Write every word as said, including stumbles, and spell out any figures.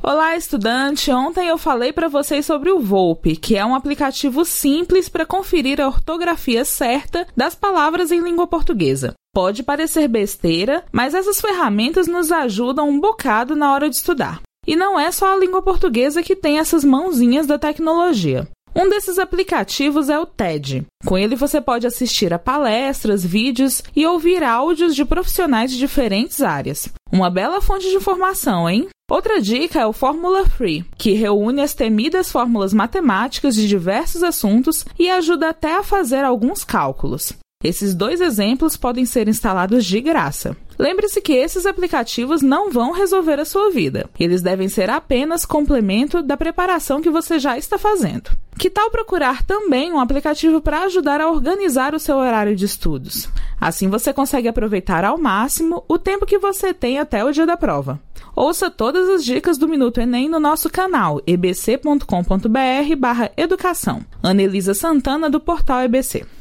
Olá, estudante! Ontem eu falei para vocês sobre o Volpe, que é um aplicativo simples para conferir a ortografia certa das palavras em língua portuguesa. Pode parecer besteira, mas essas ferramentas nos ajudam um bocado na hora de estudar. E não é só a língua portuguesa que tem essas mãozinhas da tecnologia. Um desses aplicativos é o T E D. Com ele você pode assistir a palestras, vídeos e ouvir áudios de profissionais de diferentes áreas. Uma bela fonte de informação, hein? Outra dica é o Fórmula Free, que reúne as temidas fórmulas matemáticas de diversos assuntos e ajuda até a fazer alguns cálculos. Esses dois exemplos podem ser instalados de graça. Lembre-se que esses aplicativos não vão resolver a sua vida. Eles devem ser apenas complemento da preparação que você já está fazendo. Que tal procurar também um aplicativo para ajudar a organizar o seu horário de estudos? Assim você consegue aproveitar ao máximo o tempo que você tem até o dia da prova. Ouça todas as dicas do Minuto Enem no nosso canal e b c ponto com ponto b r barra educação. Ana Elisa Santana, do portal E B C.